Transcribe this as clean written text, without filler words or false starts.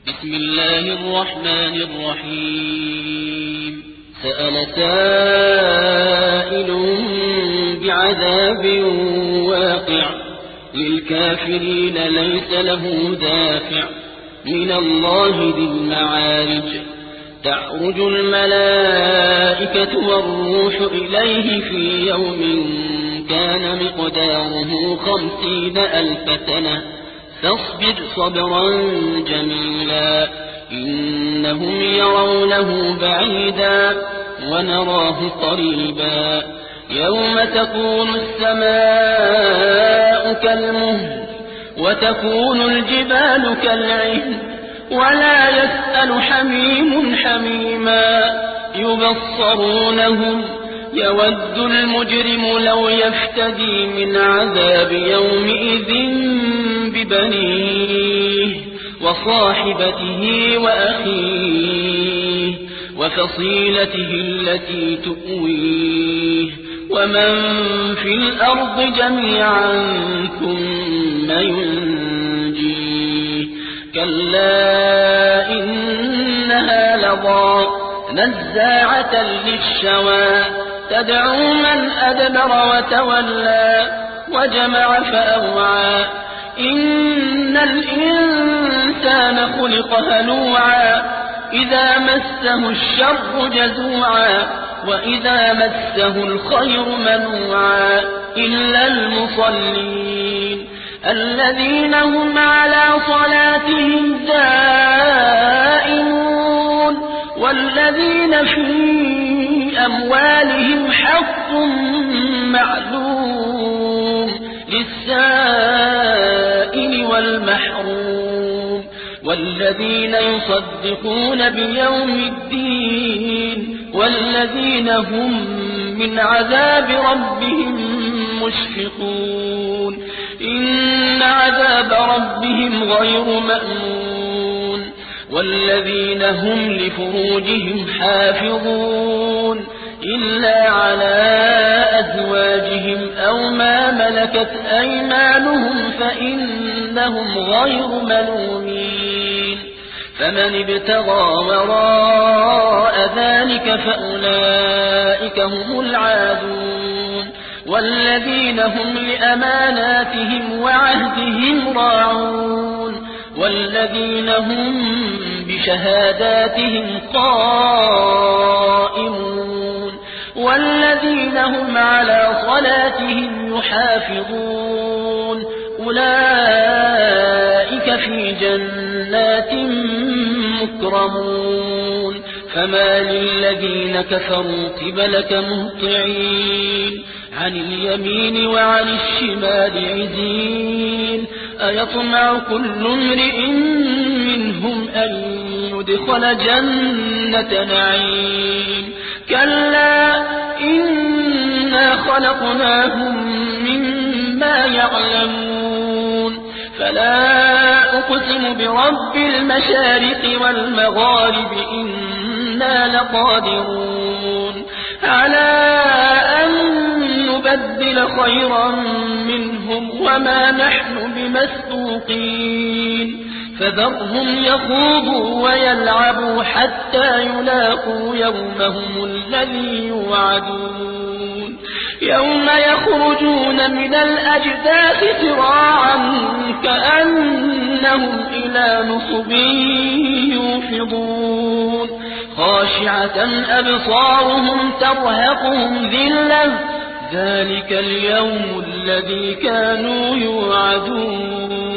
بسم الله الرحمن الرحيم سأل سائل بعذاب واقع للكافرين ليس له دافع من الله ذي المعارج تعرج الملائكة والروح إليه في يوم كان مقداره 50,000 سنة فاصبر صبرا جميلا إنهم يرونه بعيدا ونراه قريبا يوم تكون السماء كالمهل وتكون الجبال كالعهن ولا يسأل حميم حميما يبصرونهم يود المجرم لو يفتدي من عذاب يومئذ ببنيه وصاحبته وأخيه وفصيلته التي تؤويه ومن في الأرض جميعا ثم ينجيه كلا إنها لظى نزاعة للشوى تدعو من أدبر وتولى وجمع فأوعى إن الإنسان خلق هلوعا إذا مسه الشر جزوعا وإذا مسه الخير منوعا إلا المصلين الذين هم على صلاتهم دائمون والذين في أموالهم حق معلوم للسائل والمحروم والذين يصدقون بيوم الدين والذين هم من عذاب ربهم مشفقون إن عذاب ربهم غير مأمون والذين هم لفروجهم حافظون إلا على أزواجهم أو ما ملكت أيمانهم فإنهم غير ملومين فمن ابتغى وراء ذلك فأولئك هم العادون والذين هم لأماناتهم وعهدهم راعون والذين هم بشهاداتهم قائمون والذين هم على صلاتهم يحافظون أولئك في جنات مكرمون فما للذين كفروا قبلك مهطعين عن اليمين وعن الشمال عزين أيطمع كل امرئ منهم أن يدخل جنة نعيم كلا إنا خلقناهم مما يعلمون فلا أقسم برب المشارق والمغارب إنا لقادرون على أن نبدل خيرا منهم وما نحن بمسبوقين فذرهم يخوضوا ويلعبوا حتى يلاقوا يومهم الذي يوعدون يوم يخرجون من الأجداث سراعا كأنهم إلى نصب يوفضون خاشعة أبصارهم ترهقهم ذلة ذلك اليوم الذي كانوا يوعدون